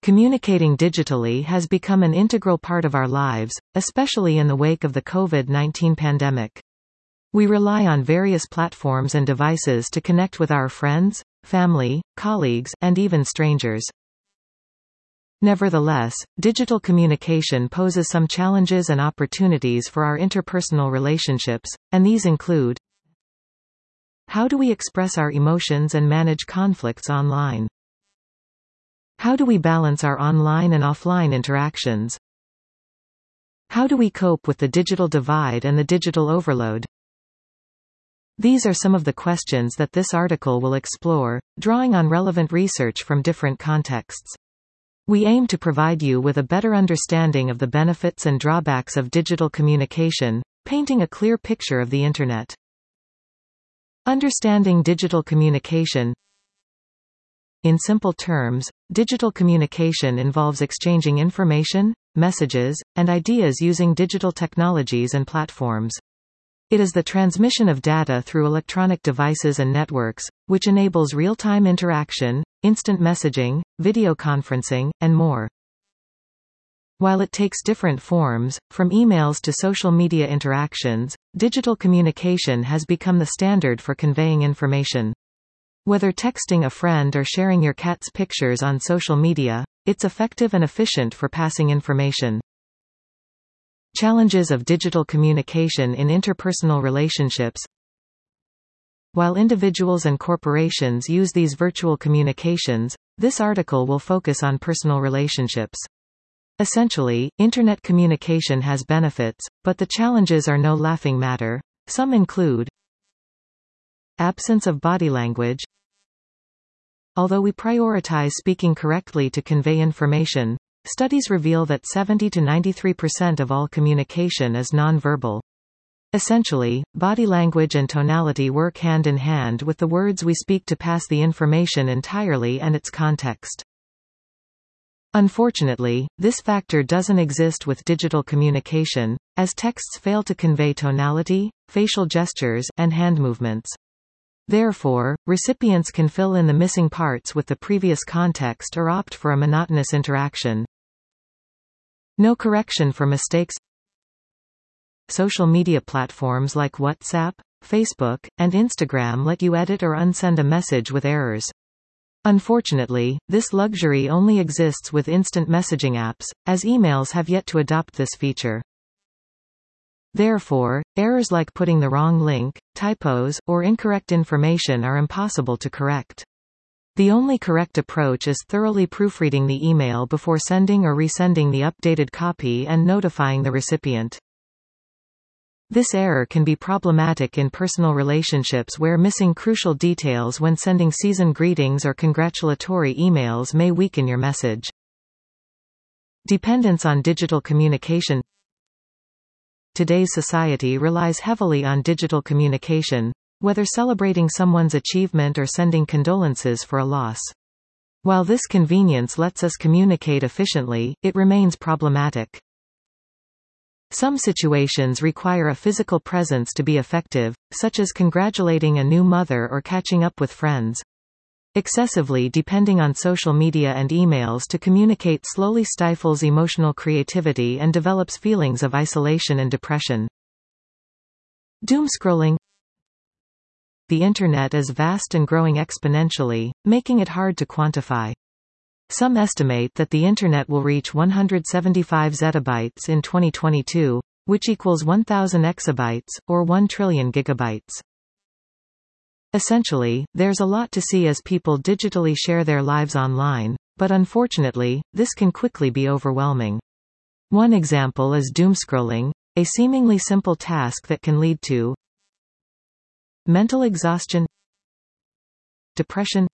Communicating digitally has become an integral part of our lives, especially in the wake of the COVID-19 pandemic. We rely on various platforms and devices to connect with our friends, family, colleagues, and even strangers. Nevertheless, digital communication poses some challenges and opportunities for our interpersonal relationships, and these include: how do we express our emotions and manage conflicts online? How do we balance our online and offline interactions? How do we cope with the digital divide and the digital overload? These are some of the questions that this article will explore, drawing on relevant research from different contexts. We aim to provide you with a better understanding of the benefits and drawbacks of digital communication, painting a clear picture of the Internet. Understanding digital communication. In simple terms, digital communication involves exchanging information, messages, and ideas using digital technologies and platforms. It is the transmission of data through electronic devices and networks, which enables real-time interaction, instant messaging, video conferencing, and more. While it takes different forms, from emails to social media interactions, digital communication has become the standard for conveying information. Whether texting a friend or sharing your cat's pictures on social media, it's effective and efficient for passing information. Challenges of digital communication in interpersonal relationships. While individuals and corporations use these virtual communications, this article will focus on personal relationships. Essentially, Internet communication has benefits, but the challenges are no laughing matter. Some include: absence of body language. Although we prioritize speaking correctly to convey information, studies reveal that 70 to 93% of all communication is nonverbal. Essentially, body language and tonality work hand in hand with the words we speak to pass the information entirely and its context. Unfortunately, this factor doesn't exist with digital communication, as texts fail to convey tonality, facial gestures, and hand movements. Therefore, recipients can fill in the missing parts with the previous context or opt for a monotonous interaction. No correction for mistakes. Social media platforms like WhatsApp, Facebook, and Instagram let you edit or unsend a message with errors. Unfortunately, this luxury only exists with instant messaging apps, as emails have yet to adopt this feature. Therefore, errors like putting the wrong link, typos, or incorrect information are impossible to correct. The only correct approach is thoroughly proofreading the email before sending or resending the updated copy and notifying the recipient. This error can be problematic in personal relationships where missing crucial details when sending season greetings or congratulatory emails may weaken your message. Dependence on digital communication. Today's society relies heavily on digital communication, whether celebrating someone's achievement or sending condolences for a loss. While this convenience lets us communicate efficiently, it remains problematic. Some situations require a physical presence to be effective, such as congratulating a new mother or catching up with friends. Excessively depending on social media and emails to communicate slowly stifles emotional creativity and develops feelings of isolation and depression. Doomscrolling. The Internet is vast and growing exponentially, making it hard to quantify. Some estimate that the Internet will reach 175 zettabytes in 2022, which equals 1,000 exabytes, or 1 trillion gigabytes. Essentially, there's a lot to see as people digitally share their lives online, but unfortunately, this can quickly be overwhelming. One example is doomscrolling, a seemingly simple task that can lead to mental exhaustion, depression,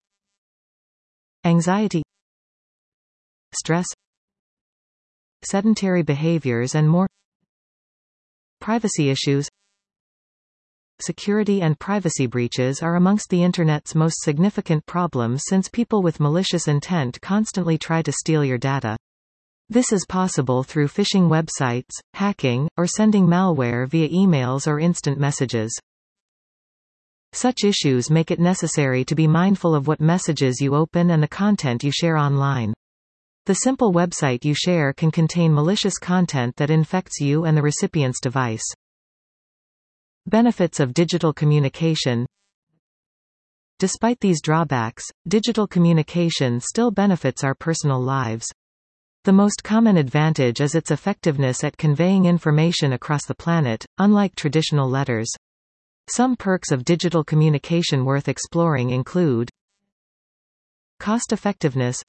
anxiety, stress, sedentary behaviors and more. Privacy issues. Security and privacy breaches are amongst the Internet's most significant problems since people with malicious intent constantly try to steal your data. This is possible through phishing websites, hacking, or sending malware via emails or instant messages. Such issues make it necessary to be mindful of what messages you open and the content you share online. The simple website you share can contain malicious content that infects you and the recipient's device. Benefits of digital communication. Despite these drawbacks, digital communication still benefits our personal lives. The most common advantage is its effectiveness at conveying information across the planet, unlike traditional letters. Some perks of digital communication worth exploring include cost-effectiveness.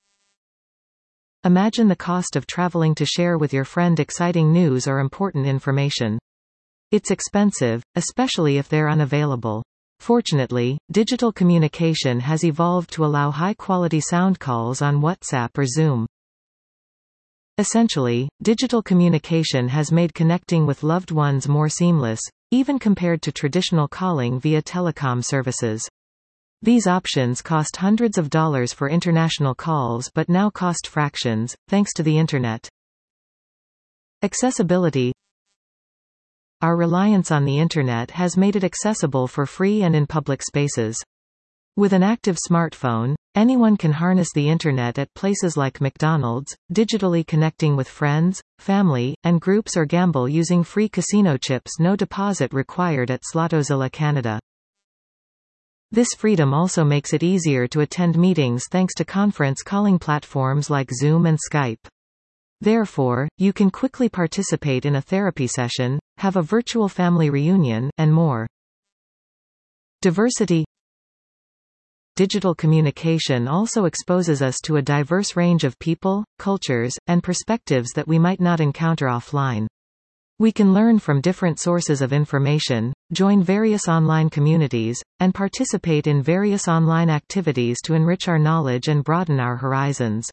Imagine the cost of traveling to share with your friend exciting news or important information. It's expensive, especially if they're unavailable. Fortunately, digital communication has evolved to allow high-quality sound calls on WhatsApp or Zoom. Essentially, digital communication has made connecting with loved ones more seamless, even compared to traditional calling via telecom services. These options cost hundreds of dollars for international calls but now cost fractions, thanks to the Internet. Accessibility. Our reliance on the Internet has made it accessible for free and in public spaces. With an active smartphone, anyone can harness the Internet at places like McDonald's, digitally connecting with friends, family, and groups, or gamble using free casino chips, no deposit required at Slottozilla, Canada. This freedom also makes it easier to attend meetings thanks to conference calling platforms like Zoom and Skype. Therefore, you can quickly participate in a therapy session, have a virtual family reunion, and more. Diversity. Digital communication also exposes us to a diverse range of people, cultures, and perspectives that we might not encounter offline. We can learn from different sources of information, join various online communities, and participate in various online activities to enrich our knowledge and broaden our horizons.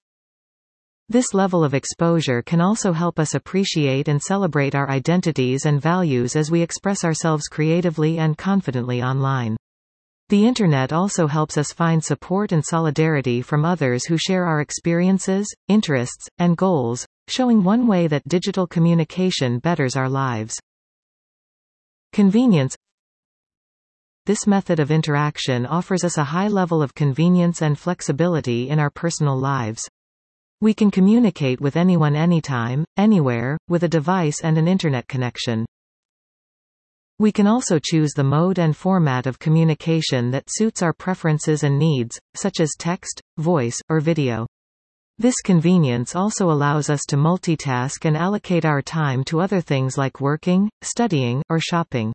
This level of exposure can also help us appreciate and celebrate our identities and values as we express ourselves creatively and confidently online. The Internet also helps us find support and solidarity from others who share our experiences, interests, and goals, showing one way that digital communication betters our lives. Convenience. This method of interaction offers us a high level of convenience and flexibility in our personal lives. We can communicate with anyone anytime, anywhere, with a device and an internet connection. We can also choose the mode and format of communication that suits our preferences and needs, such as text, voice, or video. This convenience also allows us to multitask and allocate our time to other things like working, studying, or shopping.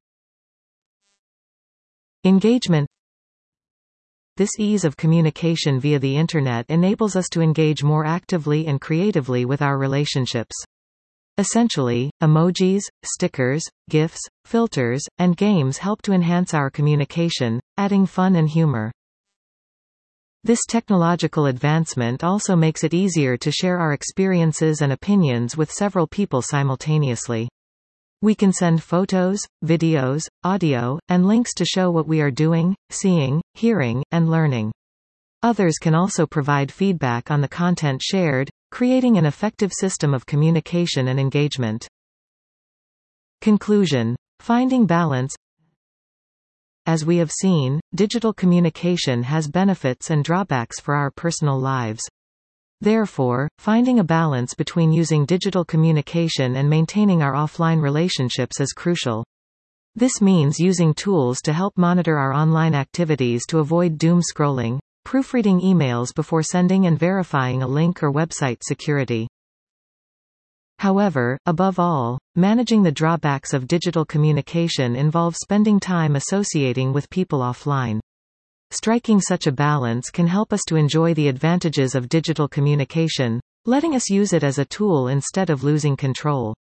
Engagement. This ease of communication via the Internet enables us to engage more actively and creatively with our relationships. Essentially, emojis, stickers, GIFs, filters, and games help to enhance our communication, adding fun and humor. This technological advancement also makes it easier to share our experiences and opinions with several people simultaneously. We can send photos, videos, audio, and links to show what we are doing, seeing, hearing, and learning. Others can also provide feedback on the content shared, creating an effective system of communication and engagement. Conclusion. Finding balance. As we have seen, digital communication has benefits and drawbacks for our personal lives. Therefore, finding a balance between using digital communication and maintaining our offline relationships is crucial. This means using tools to help monitor our online activities to avoid doom scrolling, proofreading emails before sending, and verifying a link or website security. However, above all, managing the drawbacks of digital communication involves spending time associating with people offline. Striking such a balance can help us to enjoy the advantages of digital communication, letting us use it as a tool instead of losing control.